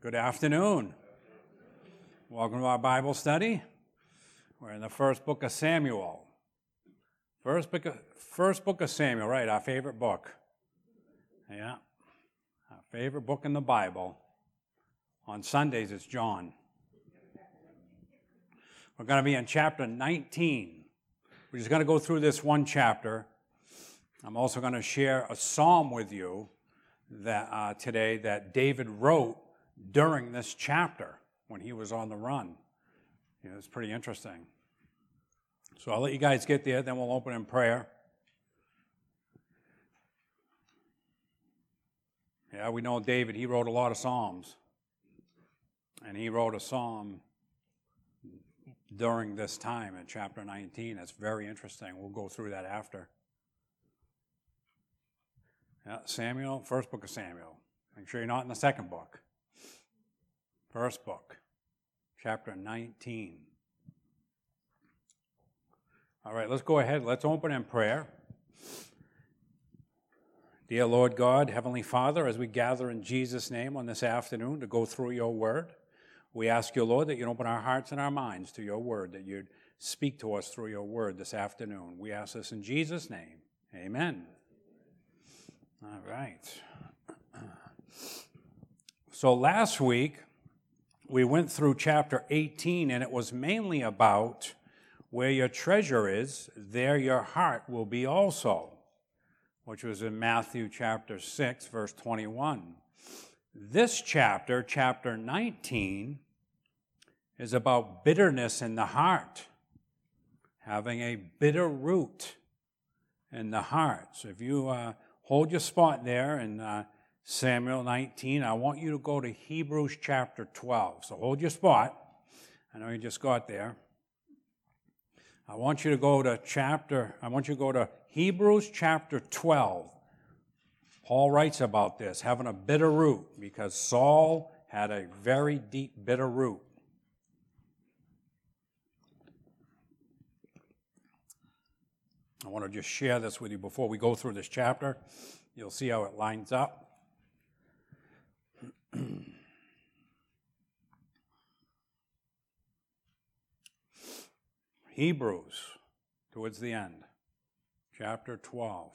Good afternoon. Welcome to our Bible study. We're in the first book of Samuel. First book of Samuel, right, our favorite book. Yeah, our favorite book in the Bible. On Sundays, it's John. We're going to be in chapter 19. We're just going to go through this one chapter. I'm also going to share a psalm with you that today that David wrote during this chapter when he was on the run. It's pretty interesting. So I'll let you guys get there, then we'll open in prayer. Yeah, we know David, he wrote a lot of psalms. And he wrote a psalm during this time in chapter 19. That's very interesting. We'll go through that after. Yeah, Samuel, first book of Samuel. Make sure you're not in the second book. First book, chapter 19. All right, let's go ahead. Let's open in prayer. Dear Lord God, Heavenly Father, as we gather in Jesus' name on this afternoon to go through your word, we ask you, Lord, that you'd open our hearts and our minds to your word, that you'd speak to us through your word this afternoon. We ask this in Jesus' name. Amen. All right. So last week, we went through chapter 18, and it was mainly about where your treasure is, there your heart will be also, which was in Matthew chapter 6, verse 21. This chapter, chapter 19, is about bitterness in the heart, having a bitter root in the heart. So if you hold your spot there in Samuel 19, I want you to go to Hebrews chapter 12. So hold your spot. I know you just got there. I want you to go to Hebrews chapter 12. Paul writes about this, having a bitter root, because Saul had a very deep, bitter root. I want to just share this with you before we go through this chapter. You'll see how it lines up. Hebrews, towards the end, chapter 12.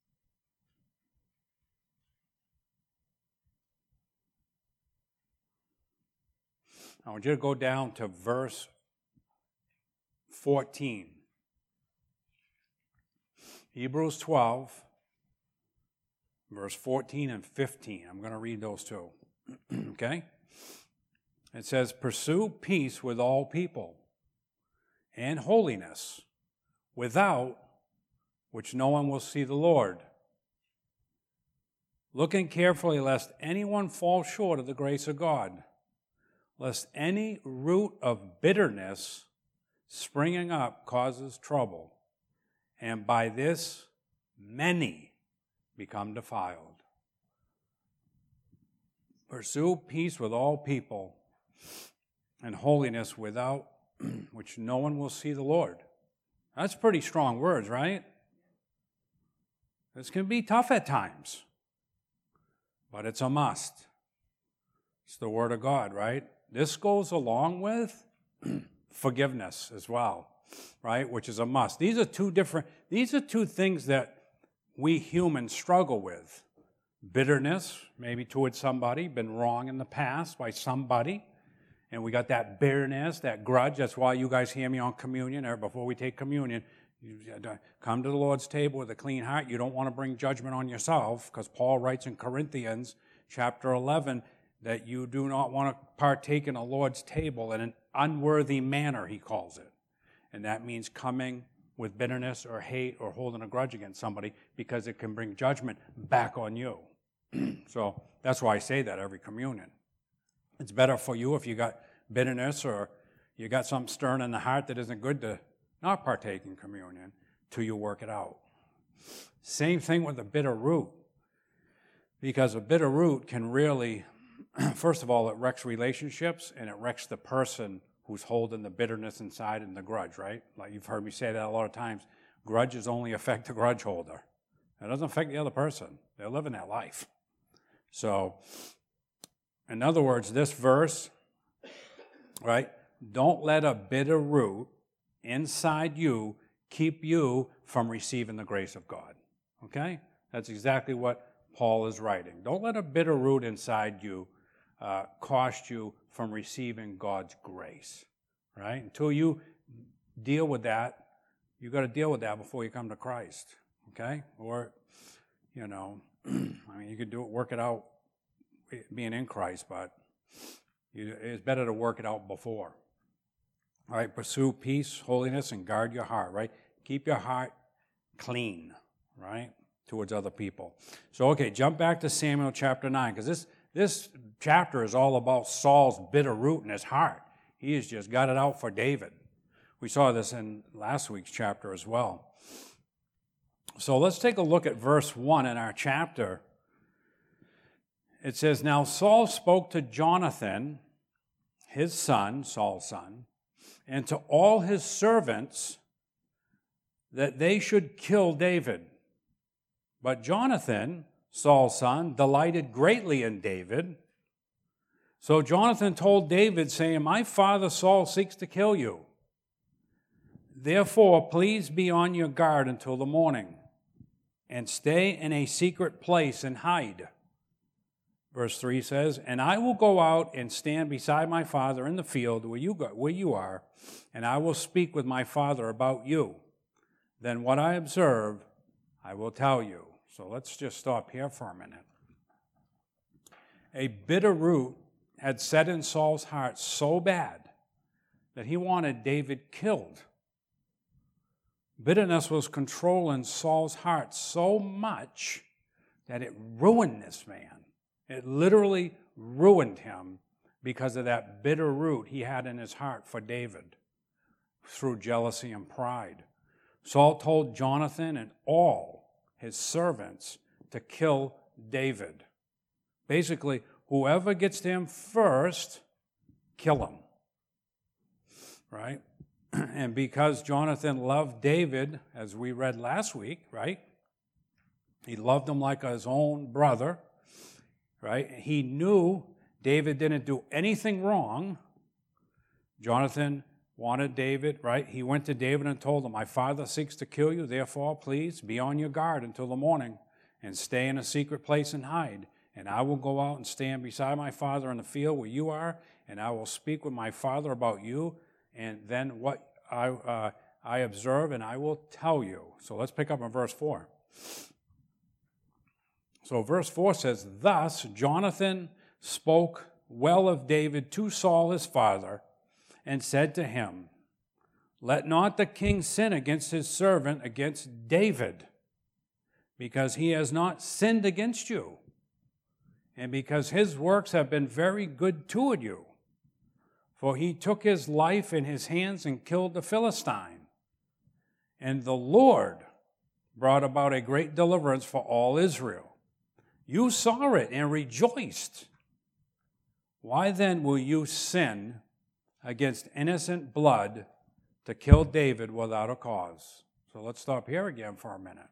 I want you to go down to verse 14. Hebrews 12, verse 14 and 15. I'm going to read those two. Okay? It says, "Pursue peace with all people, and holiness, without which no one will see the Lord. Looking carefully lest anyone fall short of the grace of God, lest any root of bitterness springing up causes trouble, and by this many become defiled. Pursue peace with all people, and holiness, without which no one will see the Lord." That's pretty strong words, right? This can be tough at times, but it's a must. It's the Word of God, right? This goes along with forgiveness as well, right? Which is a must. These are two things that we humans struggle with. Bitterness, maybe towards somebody, been wrong in the past by somebody, and we got that bitterness, that grudge. That's why you guys hear me on communion, or before we take communion, you come to the Lord's table with a clean heart. You don't want to bring judgment on yourself, because Paul writes in Corinthians chapter 11 that you do not want to partake in the Lord's table in an unworthy manner, he calls it. And that means coming with bitterness or hate or holding a grudge against somebody, because it can bring judgment back on you. So that's why I say that every communion. It's better for you if you got bitterness or you got something stirring in the heart that isn't good to not partake in communion till you work it out. Same thing with a bitter root, because a bitter root can really, first of all, it wrecks relationships, and it wrecks the person who's holding the bitterness inside and the grudge, right? Like you've heard me say that a lot of times. Grudges only affect the grudge holder. It doesn't affect the other person. They're living their life. So, In other words, this verse, right, don't let a bitter root inside you keep you from receiving the grace of God. Okay? That's exactly what Paul is writing. Don't let a bitter root inside you cost you from receiving God's grace. Right? Until you deal with that, you got to deal with that before you come to Christ. Okay? Or, I mean, you could work it out being in Christ, but it's better to work it out before. All right, pursue peace, holiness, and guard your heart, right? Keep your heart clean, right, towards other people. So, okay, jump back to Samuel chapter 9, because this chapter is all about Saul's bitter root in his heart. He has just got it out for David. We saw this in last week's chapter as well. So let's take a look at verse 1 in our chapter. It says, "Now Saul spoke to Jonathan, his son, Saul's son, and to all his servants that they should kill David. But Jonathan, Saul's son, delighted greatly in David. So Jonathan told David, saying, My father Saul seeks to kill you. Therefore, please be on your guard until the morning, and stay in a secret place and hide." Verse 3 says, "And I will go out and stand beside my father in the field where you are, and I will speak with my father about you. Then what I observe, I will tell you." So let's just stop here for a minute. A bitter root had set in Saul's heart so bad that he wanted David killed. Bitterness was controlling Saul's heart so much that it ruined this man. It literally ruined him because of that bitter root he had in his heart for David through jealousy and pride. Saul told Jonathan and all his servants to kill David. Basically, whoever gets to him first, kill him. Right? And because Jonathan loved David, as we read last week, right? He loved him like his own brother, right? He knew David didn't do anything wrong. Jonathan wanted David, right? He went to David and told him, "My father seeks to kill you, therefore please be on your guard until the morning and stay in a secret place and hide. And I will go out and stand beside my father in the field where you are, and I will speak with my father about you, and then what I observe, and I will tell you." So let's pick up in verse 4. So verse 4 says, "Thus Jonathan spoke well of David to Saul his father, and said to him, Let not the king sin against his servant, against David, because he has not sinned against you, and because his works have been very good toward you. For he took his life in his hands and killed the Philistine. And the Lord brought about a great deliverance for all Israel. You saw it and rejoiced. Why then will you sin against innocent blood to kill David without a cause?" So let's stop here again for a minute.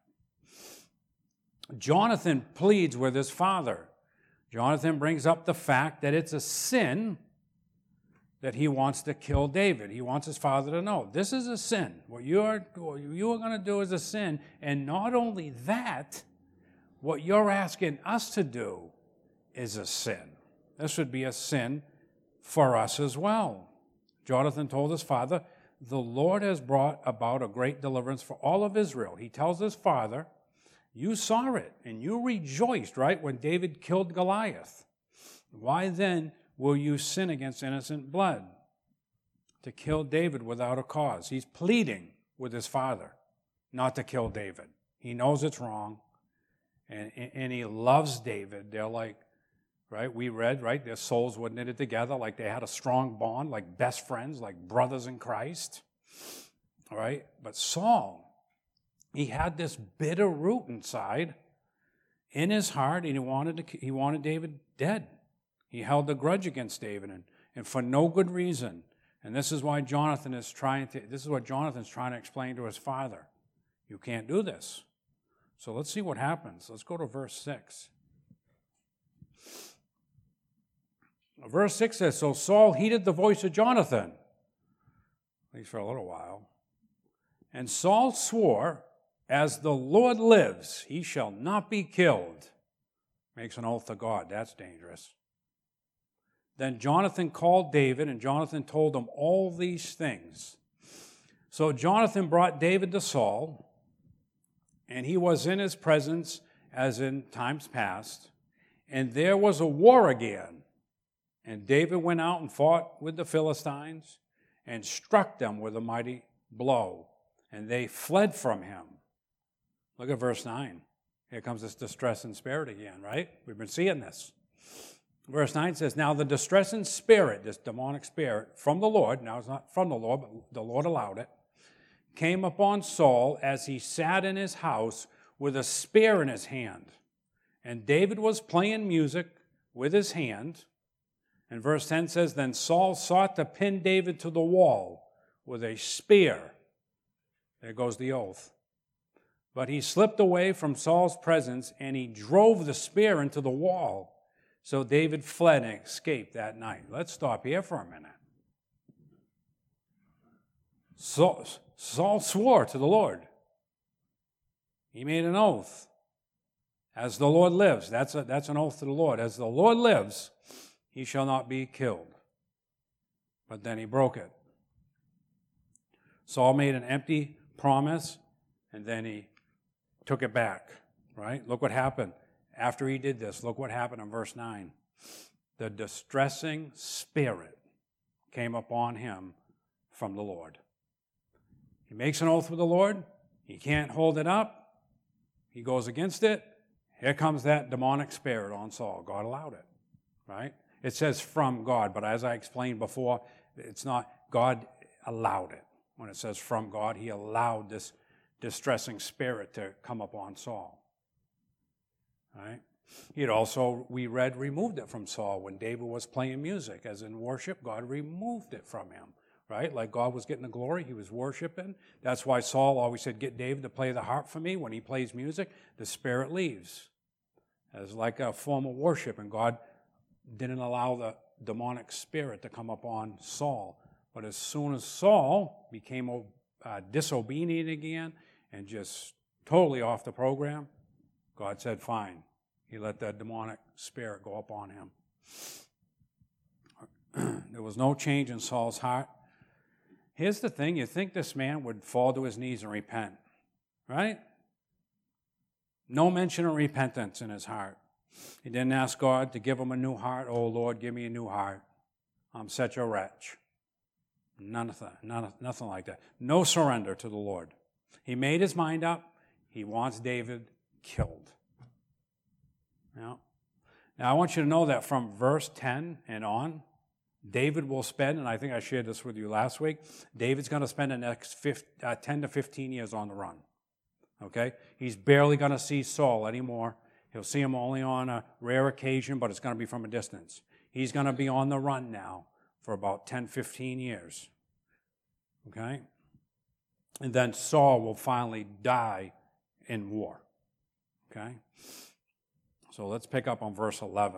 Jonathan pleads with his father. Jonathan brings up the fact that it's a sin that he wants to kill David. He wants his father to know, this is a sin. What you are going to do is a sin. And not only that, what you're asking us to do is a sin. This would be a sin for us as well. Jonathan told his father, "The Lord has brought about a great deliverance for all of Israel." He tells his father, you saw it and you rejoiced, right, when David killed Goliath. Why then will you sin against innocent blood to kill David without a cause? He's pleading with his father not to kill David. He knows it's wrong, and he loves David. They're like, right, we read, right, their souls were knitted together like they had a strong bond, like best friends, like brothers in Christ. All right, but Saul, he had this bitter root inside in his heart, and he wanted David dead. He held a grudge against David, and for no good reason. And this is why Jonathan's trying to explain to his father. You can't do this. So let's see what happens. Let's go to verse 6. Verse 6 says, so Saul heeded the voice of Jonathan, at least for a little while. And Saul swore, as the Lord lives, he shall not be killed. Makes an oath to God. That's dangerous. Then Jonathan called David, and Jonathan told him all these things. So Jonathan brought David to Saul, and he was in his presence as in times past. And there was a war again. And David went out and fought with the Philistines and struck them with a mighty blow. And they fled from him. Look at verse 9. Here comes this distressing spirit again, right? We've been seeing this. Verse 9 says, now the distressing spirit, this demonic spirit from the Lord, now it's not from the Lord, but the Lord allowed it, came upon Saul as he sat in his house with a spear in his hand. And David was playing music with his hand. And verse 10 says, then Saul sought to pin David to the wall with a spear. There goes the oath. But he slipped away from Saul's presence, and he drove the spear into the wall. So David fled and escaped that night. Let's stop here for a minute. Saul swore to the Lord. He made an oath. As the Lord lives, that's an oath to the Lord. As the Lord lives, he shall not be killed. But then he broke it. Saul made an empty promise, and then he took it back, right? Look what happened. After he did this, look what happened in verse 9. The distressing spirit came upon him from the Lord. He makes an oath with the Lord. He can't hold it up. He goes against it. Here comes that demonic spirit on Saul. God allowed it, right? It says from God, but as I explained before, it's not God allowed it. When it says from God, he allowed this distressing spirit to come upon Saul. Right? He had also, we read, removed it from Saul when David was playing music. As in worship, God removed it from him. Right? Like God was getting the glory, he was worshiping. That's why Saul always said, get David to play the harp for me. When he plays music, the spirit leaves. As like a form of worship, and God didn't allow the demonic spirit to come upon Saul. But as soon as Saul became disobedient again and just totally off the program, God said, fine. He let that demonic spirit go up on him. There was no change in Saul's heart. Here's the thing. You think this man would fall to his knees and repent, right? No mention of repentance in his heart. He didn't ask God to give him a new heart. Oh, Lord, give me a new heart. I'm such a wretch. Nothing like that. No surrender to the Lord. He made his mind up. He wants David killed. Now, I want you to know that from verse 10 and on, David will spend, and I think I shared this with you last week, David's going to spend the next 10 to 15 years on the run. Okay? He's barely going to see Saul anymore. He'll see him only on a rare occasion, but it's going to be from a distance. He's going to be on the run now for about 10, 15 years. Okay? And then Saul will finally die in war. Okay? So let's pick up on verse 11.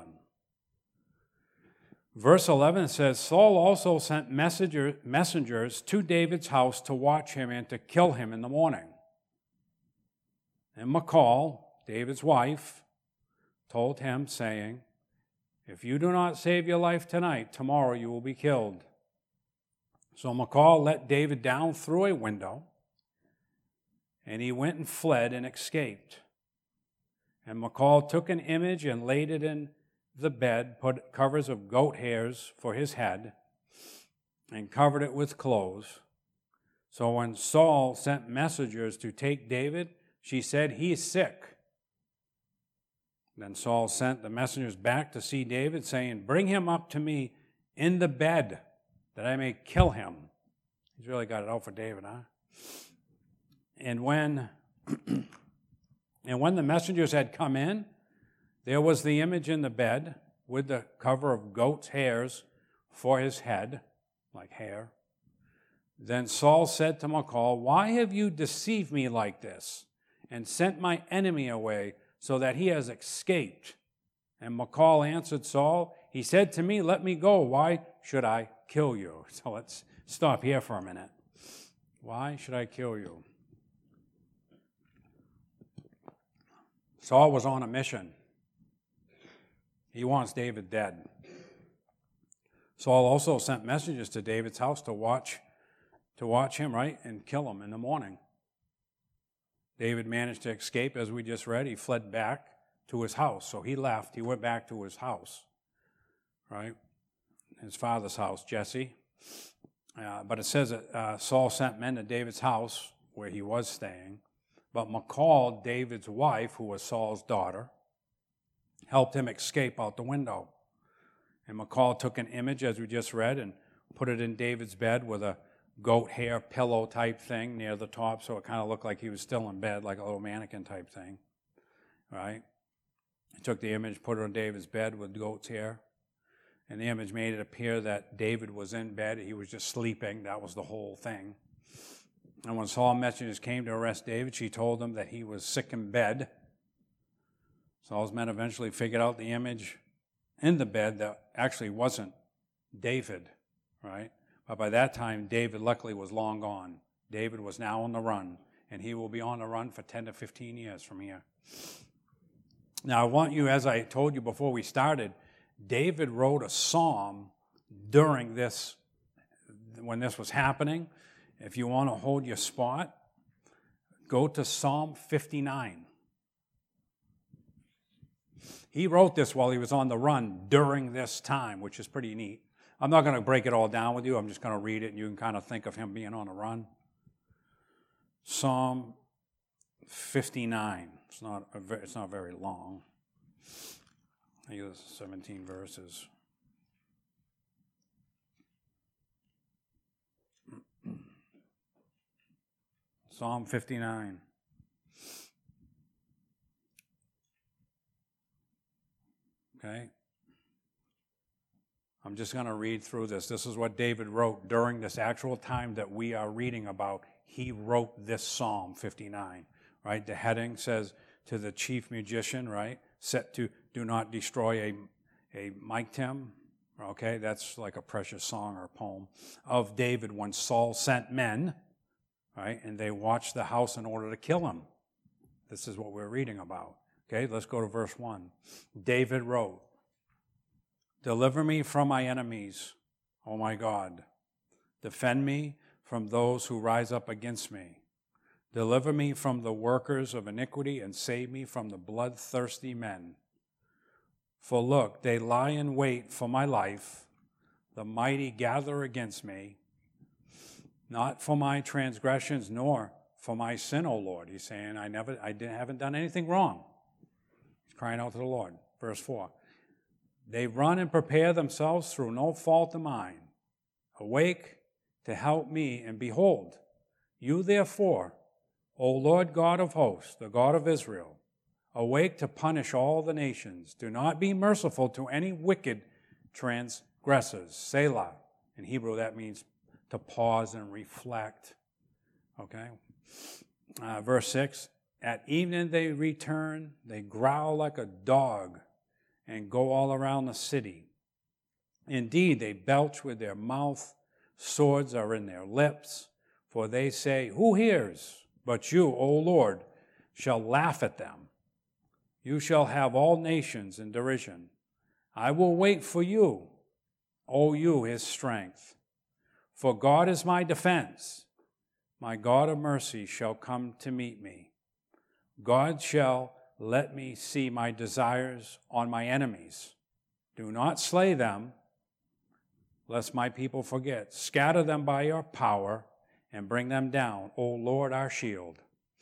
Verse 11 says, Saul also sent messengers to David's house to watch him and to kill him in the morning. And Michal, David's wife, told him, saying, if you do not save your life tonight, tomorrow you will be killed. So Michal let David down through a window, and he went and fled and escaped. And Michal took an image and laid it in the bed, put covers of goat hairs for his head, and covered it with clothes. So when Saul sent messengers to take David, she said, he is sick. Then Saul sent the messengers back to see David, saying, bring him up to me in the bed, that I may kill him. He's really got it out for David, huh? And when the messengers had come in, there was the image in the bed with the cover of goat's hairs for his head, like hair. Then Saul said to Michal, why have you deceived me like this and sent my enemy away so that he has escaped? And Michal answered Saul, he said to me, let me go. Why should I kill you? So let's stop here for a minute. Why should I kill you? Saul was on a mission. He wants David dead. Saul also sent messengers to David's house to watch him, right, and kill him in the morning. David managed to escape, as we just read. He fled back to his house. So he left. He went back to his house, right, his father's house, Jesse. But it says that Saul sent men to David's house where he was staying. But Michal, David's wife, who was Saul's daughter, helped him escape out the window. And Michal took an image, as we just read, and put it in David's bed with a goat hair pillow type thing near the top, so it kind of looked like he was still in bed, like a little mannequin type thing, right? He took the image, put it on David's bed with goat's hair, and the image made it appear that David was in bed. He was just sleeping. That was the whole thing. And when Saul's messengers came to arrest David, she told them that he was sick in bed. Saul's men eventually figured out the image in the bed that actually wasn't David, right? But by that time, David luckily was long gone. David was now on the run, and he will be on the run for 10 to 15 years from here. Now, I want you, as I told you before we started, David wrote a psalm during this, when this was happening. If you want to hold your spot, go to Psalm 59. He wrote this while he was on the run during this time, which is pretty neat. I'm not going to break it all down with you. I'm just going to read it, and you can kind of think of him being on a run. Psalm 59. It's not very long. I think it's 17 verses. Psalm 59. Okay? I'm just going to read through this. This is what David wrote during this actual time that we are reading about. He wrote this Psalm 59, right? The heading says, to the chief musician, right? Set to do not destroy a miktam. Okay, that's like a precious song or poem of David when Saul sent men, right? And they watched the house in order to kill him. This is what we're reading about. Okay, let's go to verse 1. David wrote, deliver me from my enemies, O my God. Defend me from those who rise up against me. Deliver me from the workers of iniquity and save me from the bloodthirsty men. For look, they lie in wait for my life. The mighty gather against me, not for my transgressions nor for my sin, O Lord. He's saying, I haven't done anything wrong. He's crying out to the Lord. Verse 4. They run and prepare themselves through no fault of mine. Awake to help me, and behold, you therefore, O Lord God of hosts, the God of Israel, awake to punish all the nations. Do not be merciful to any wicked transgressors. Selah. In Hebrew, that means to pause and reflect. Okay? Verse 6, at evening they return, they growl like a dog and go all around the city. Indeed, they belch with their mouth, swords are in their lips, for they say, who hears? But you, O Lord, shall laugh at them. You shall have all nations in derision. I will wait for you, O you, his strength. For God is my defense. My God of mercy shall come to meet me. God shall let me see my desires on my enemies. Do not slay them, lest my people forget. Scatter them by your power and bring them down, O Lord, our shield.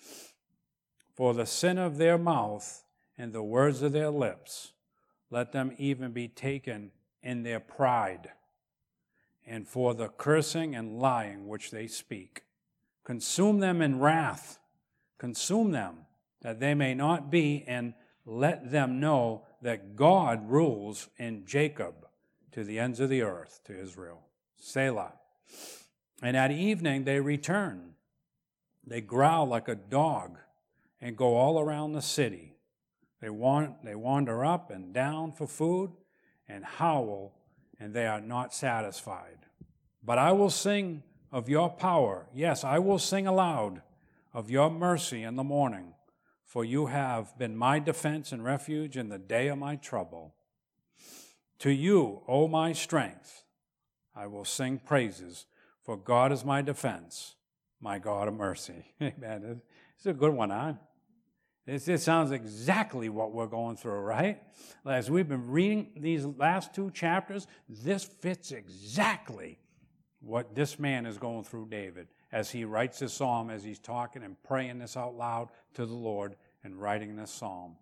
For the sin of their mouth and the words of their lips, let them even be taken in their pride, and for the cursing and lying which they speak. Consume them in wrath, consume them, that they may not be, and let them know that God rules in Jacob to the ends of the earth, to Israel. Selah. And at evening they return. They growl like a dog and go all around the city. They wander up and down for food, and howl, and they are not satisfied. But I will sing of your power. Yes, I will sing aloud of your mercy in the morning, for you have been my defense and refuge in the day of my trouble. To you, O my strength, I will sing praises, for God is my defense, my God of mercy. Amen. It's a good one, huh? It sounds exactly what we're going through, right? As we've been reading these last 2 chapters, this fits exactly what this man is going through, David, as he writes this psalm, as he's talking and praying this out loud to the Lord and writing this psalm.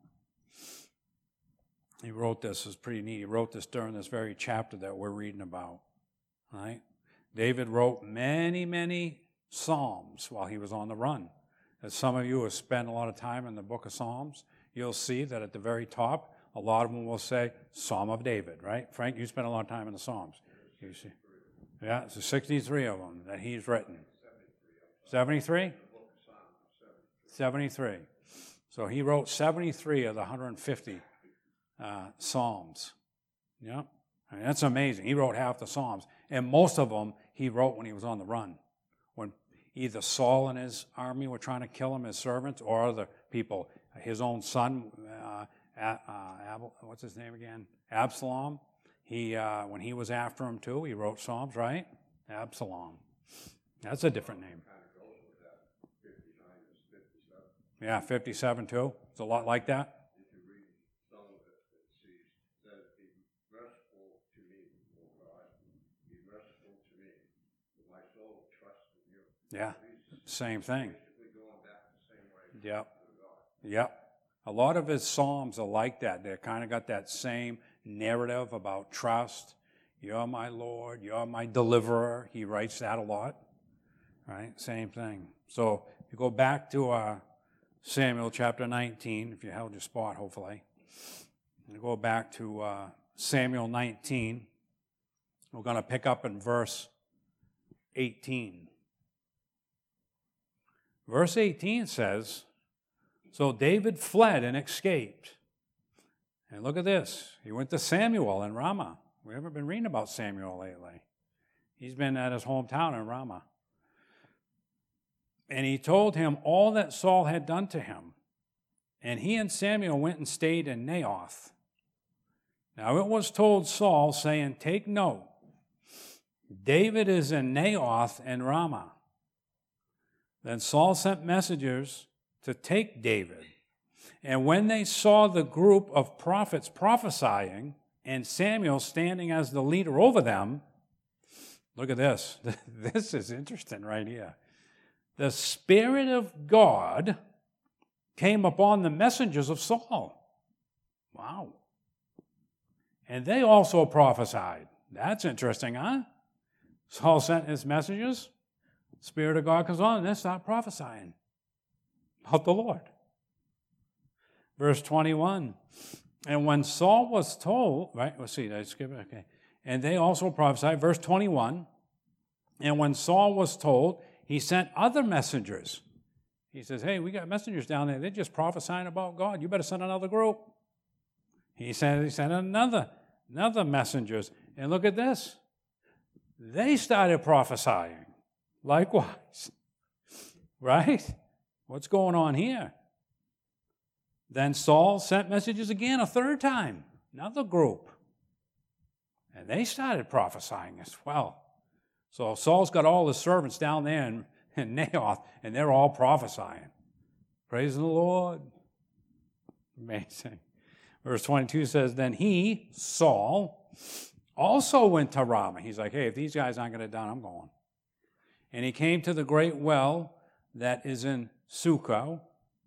He wrote this, it's pretty neat. He wrote this during this very chapter that we're reading about, right? David wrote many, many psalms while he was on the run. As some of you have spent a lot of time in the book of Psalms, you'll see that at the very top, a lot of them will say Psalm of David, right? Frank, you spent a lot of time in the Psalms. You see? Yeah, it's 63 of them that he's written. 73? 73. So he wrote 73 of the 150 Psalms. Yeah, I mean, that's amazing. He wrote half the Psalms. And most of them he wrote when he was on the run. When either Saul and his army were trying to kill him, his servants, or other people. His own son, what's his name again? Absalom. When he was after him too, he wrote Psalms, right? Absalom. That's a different name. Yeah, 57 too. It's a lot like that. If you read some of it, it says, be merciful to me, O God. Be merciful to me, for my soul trusts in you. Yeah, same thing. Basically going back the same way. Yep. Yep. A lot of his psalms are like that. They kind of got that same narrative about trust. You're my Lord. You're my deliverer. He writes that a lot. Right? Same thing. So you go back to Samuel chapter 19, if you held your spot, hopefully. You go back to Samuel 19. We're going to pick up in verse 18. Verse 18 says, so David fled and escaped. And look at this. He went to Samuel in Ramah. We haven't been reading about Samuel lately. He's been at his hometown in Ramah. And he told him all that Saul had done to him. And he and Samuel went and stayed in Naioth. Now it was told Saul, saying, take note, David is in Naioth and Ramah. Then Saul sent messengers to take David. And when they saw the group of prophets prophesying and Samuel standing as the leader over them, look at this. This is interesting right here. The Spirit of God came upon the messengers of Saul. Wow. And they also prophesied. That's interesting, huh? Saul sent his messengers. Spirit of God comes on and they start prophesying about the Lord. Verse 21. And when Saul was told, right, let's see, did I skip it? Okay. And they also prophesied. Verse 21. And when Saul was told, he sent other messengers. He says, hey, we got messengers down there. They're just prophesying about God. You better send another group. He sent another messengers. And look at this. They started prophesying. Likewise. Right? What's going on here? Then Saul sent messages again a third time. Another group. And they started prophesying as well. So Saul's got all his servants down there in Naioth, and they're all prophesying. Praise the Lord. Amazing. Verse 22 says, then he, Saul, also went to Ramah. He's like, hey, if these guys aren't going to get done, I'm going. And he came to the great well that is in Succoth.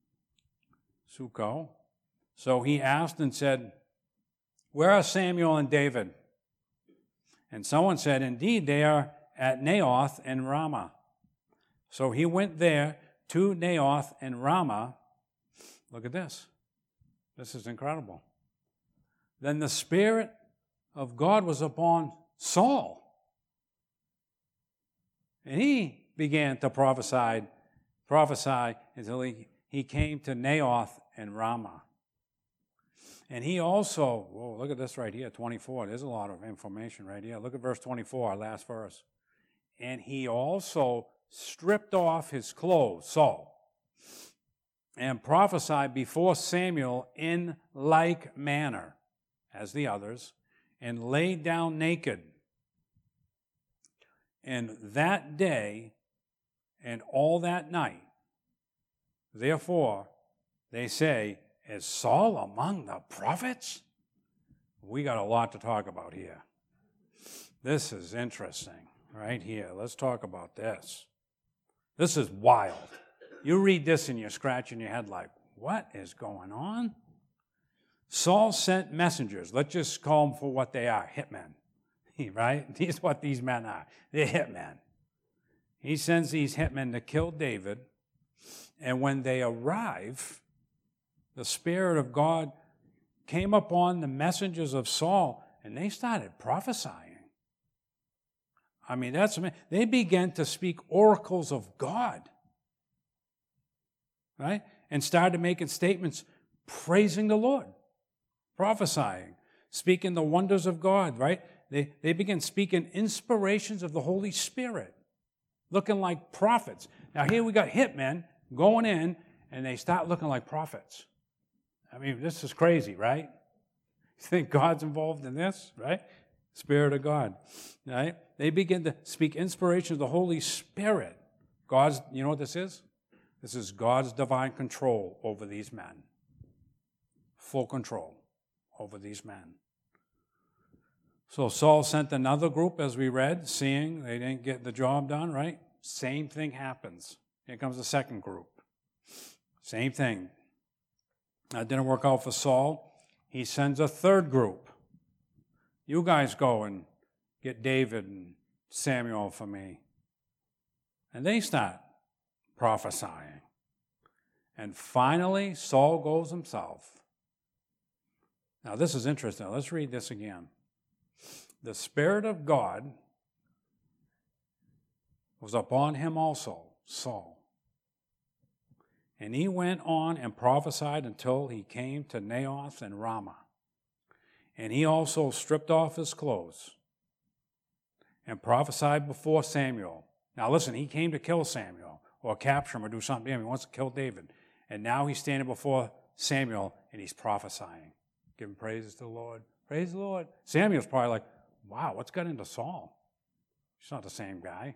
So he asked and said, where are Samuel and David? And someone said, indeed, they are at Naioth and Ramah. So he went there to Naioth and Ramah. Look at this. This is incredible. Then the Spirit of God was upon Saul. And he began to prophesy until he came to Naioth and Ramah. And he also, whoa, look at this right here, 24. There's a lot of information right here. Look at verse 24, our last verse. And he also stripped off his clothes, Saul, and prophesied before Samuel in like manner as the others, and laid down naked. And that day and all that night, therefore, they say, is Saul among the prophets? We got a lot to talk about here. This is interesting right here. Let's talk about this. This is wild. You read this and you're scratching your head like, what is going on? Saul sent messengers. Let's just call them for what they are, hitmen. Right? Here's what these men are. They're hitmen. He sends these hitmen to kill David. And when they arrive, the Spirit of God came upon the messengers of Saul, and they started prophesying. I mean, they began to speak oracles of God, right? And started making statements praising the Lord, prophesying, speaking the wonders of God, right? They began speaking inspirations of the Holy Spirit, looking like prophets. Now here we got hitmen going in, and they start looking like prophets. I mean, this is crazy, right? You think God's involved in this, right? Spirit of God, right? They begin to speak inspiration of the Holy Spirit. You know what this is? This is God's divine control over these men. Full control over these men. So Saul sent another group, as we read, seeing they didn't get the job done, right? Same thing happens. Here comes the second group. Same thing. That didn't work out for Saul. He sends a third group. You guys go and get David and Samuel for me. And they start prophesying. And finally, Saul goes himself. Now, this is interesting. Let's read this again. The Spirit of God was upon him also, Saul. And he went on and prophesied until he came to Naioth and Ramah. And he also stripped off his clothes and prophesied before Samuel. Now listen, he came to kill Samuel or capture him or do something to him. He wants to kill David. And now he's standing before Samuel and he's prophesying. Giving praises to the Lord. Praise the Lord. Samuel's probably like, wow, what's got into Saul? He's not the same guy.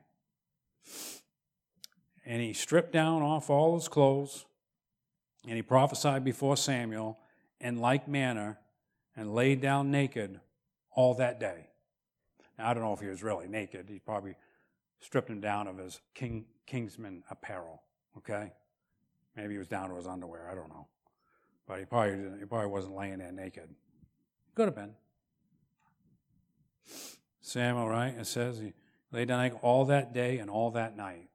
And he stripped down off all his clothes, and he prophesied before Samuel in like manner, and laid down naked all that day. Now, I don't know if he was really naked. He probably stripped him down of his kingsman apparel, okay? Maybe he was down to his underwear, I don't know. But he probably wasn't laying there naked. Could have been. Samuel, right? It says he laid down naked all that day and all that night.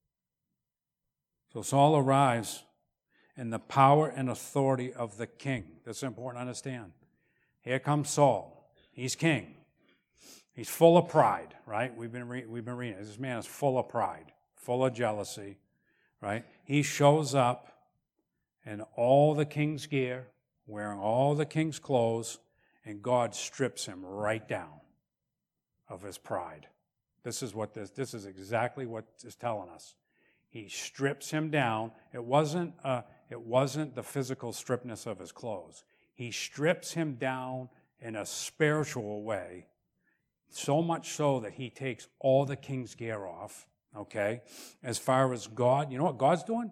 So Saul arrives in the power and authority of the king. That's important to understand. Here comes Saul. He's king. He's full of pride, right? We've been reading. This man is full of pride, full of jealousy, right? He shows up in all the king's gear, wearing all the king's clothes, and God strips him right down of his pride. This is exactly what it's telling us. He strips him down. It wasn't the physical stripness of his clothes. He strips him down in a spiritual way, so much so that he takes all the king's gear off, okay? As far as God, you know what God's doing?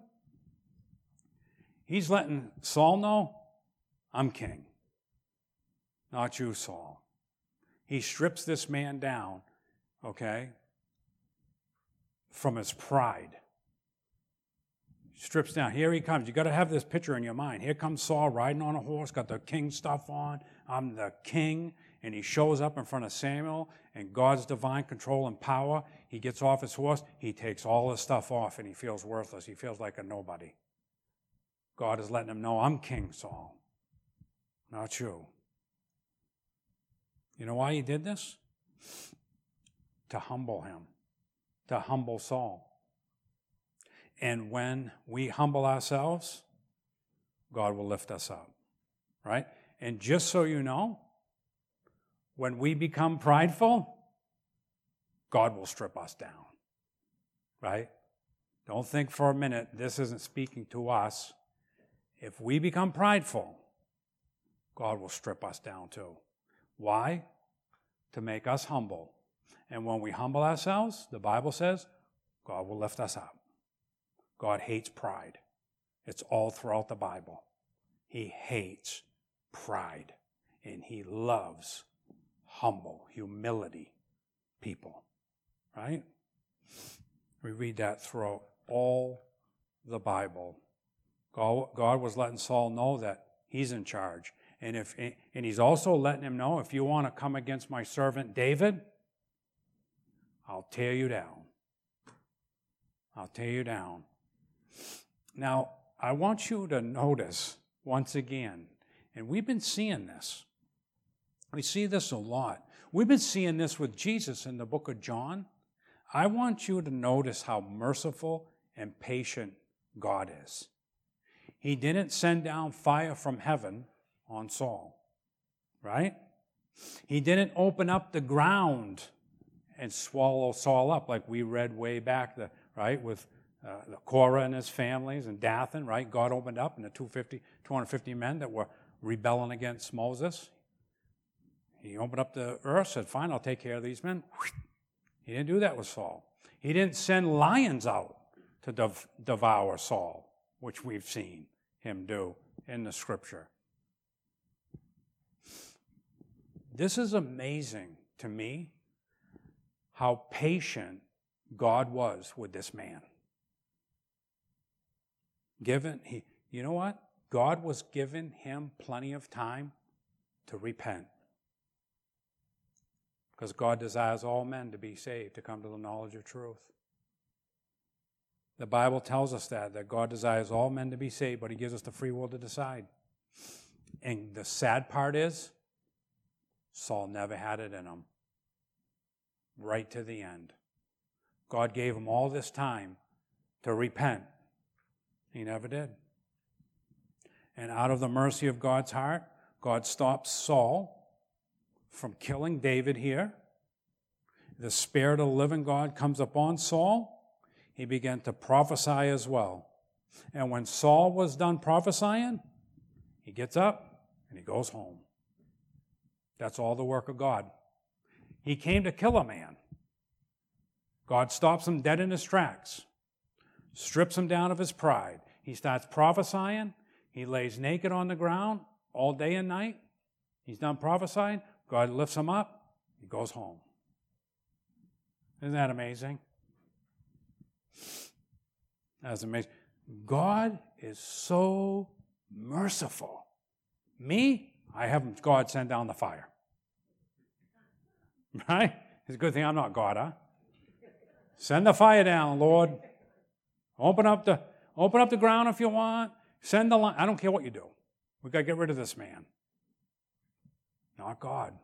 He's letting Saul know, I'm king, not you, Saul. He strips this man down, okay, from his pride. Strips down. Here he comes. You got to have this picture in your mind. Here comes Saul riding on a horse, got the king stuff on. I'm the king. And he shows up in front of Samuel and God's divine control and power. He gets off his horse. He takes all his stuff off and he feels worthless. He feels like a nobody. God is letting him know, I'm King Saul, not you. You know why he did this? To humble him, to humble Saul. And when we humble ourselves, God will lift us up, right? And just so you know, when we become prideful, God will strip us down, right? Don't think for a minute this isn't speaking to us. If we become prideful, God will strip us down too. Why? To make us humble. And when we humble ourselves, the Bible says, God will lift us up. God hates pride. It's all throughout the Bible. He hates pride. And He loves humble, humility people. Right? We read that throughout all the Bible. God was letting Saul know that He's in charge. And He's also letting him know, if you want to come against my servant David, I'll tear you down. I'll tear you down. Now, I want you to notice once again, and we've been seeing this. We see this a lot. We've been seeing this with Jesus in the book of John. I want you to notice how merciful and patient God is. He didn't send down fire from heaven on Saul, right? He didn't open up the ground and swallow Saul up like we read way back, right, with the Korah and his families and Dathan, right? God opened up and the 250 men that were rebelling against Moses. He opened up the earth, said, fine, I'll take care of these men. He didn't do that with Saul. He didn't send lions out to devour Saul, which we've seen him do in the Scripture. This is amazing to me, how patient God was with this man. You know what? God was giving him plenty of time to repent. Because God desires all men to be saved, to come to the knowledge of truth. The Bible tells us that God desires all men to be saved, but He gives us the free will to decide. And the sad part is, Saul never had it in him. Right to the end. God gave him all this time to repent. He never did. And out of the mercy of God's heart, God stops Saul from killing David here. The Spirit of the living God comes upon Saul. He began to prophesy as well. And when Saul was done prophesying, he gets up and he goes home. That's all the work of God. He came to kill a man. God stops him dead in his tracks, strips him down of his pride. He starts prophesying. He lays naked on the ground all day and night. He's done prophesying. God lifts him up. He goes home. Isn't that amazing? That's amazing. God is so merciful. Me, I have God send down the fire. Right? It's a good thing I'm not God, huh? Send the fire down, Lord. Open up the ground if you want. Send the line. I don't care what you do. We've got to get rid of this man. Not God.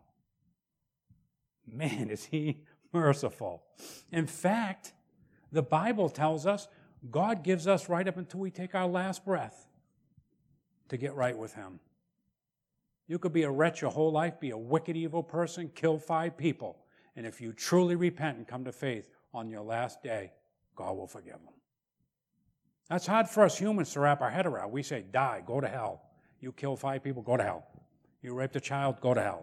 Man, is He merciful. In fact, the Bible tells us God gives us right up until we take our last breath to get right with Him. You could be a wretch your whole life, be a wicked, evil person, kill 5 people. And if you truly repent and come to faith on your last day, God will forgive them. That's hard for us humans to wrap our head around. We say, die, go to hell. You kill 5 people, go to hell. You raped a child, go to hell.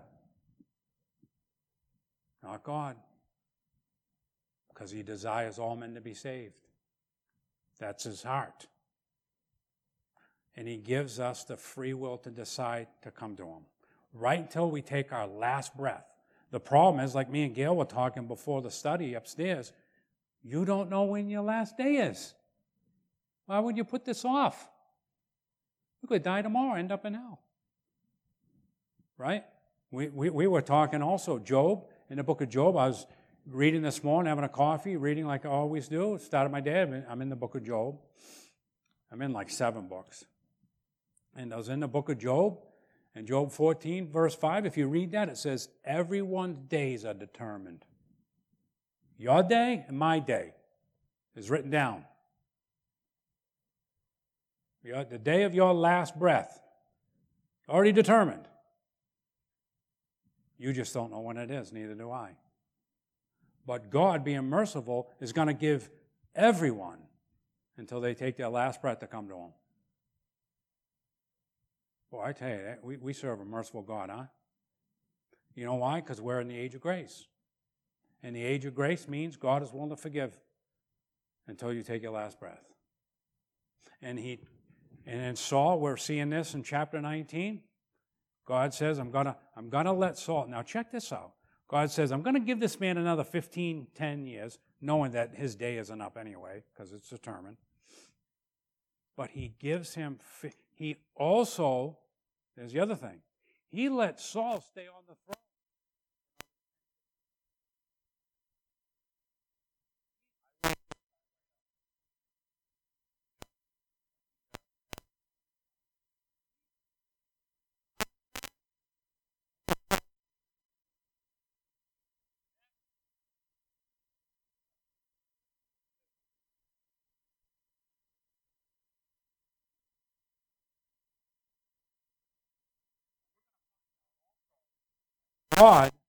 Not God. Because He desires all men to be saved. That's His heart. And He gives us the free will to decide to come to Him. Right until we take our last breath. The problem is, like me and Gail were talking before the study upstairs, you don't know when your last day is. Why would you put this off? You could die tomorrow, end up in hell. Right? We were talking also, Job, in the book of Job. I was reading this morning, having a coffee, reading like I always do. Started my day, I'm in the book of Job. I'm in like 7 books. And I was in the book of Job, and Job 14, verse 5, if you read that, it says, everyone's days are determined. Your day and my day is written down. The day of your last breath, already determined. You just don't know when it is, neither do I. But God, being merciful, is going to give everyone until they take their last breath to come to Him. Boy, I tell you, we serve a merciful God, huh? You know why? Because we're in the age of grace. And the age of grace means God is willing to forgive until you take your last breath. And in Saul, we're seeing this in chapter 19. God says, I'm gonna let Saul. Now check this out. God says, I'm going to give this man another 10 years, knowing that his day isn't up anyway, because it's determined. But he gives him, he also, there's the other thing, he let Saul stay on the throne. God